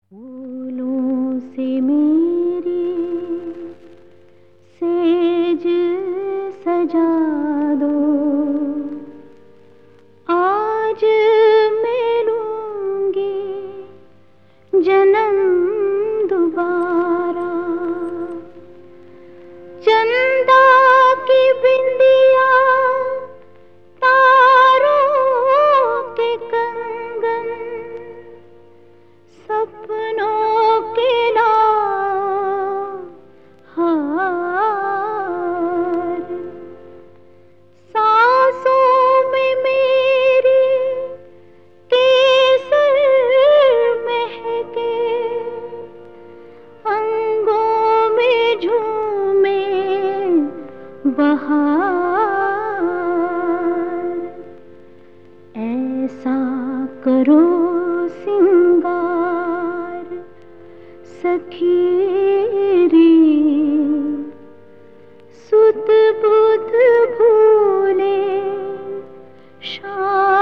फूलों से मेरी सेज सजा दो। आज मैं लूंगी जन्म दोबारा। चंदा की बिंदिया, तारों के कंगन, सपनों के हार। सांसों में मेरी केसर महके, अंगों में झूमे बहार। ऐसा करो सिंगार सखी रे, सुध बुध भूले शाम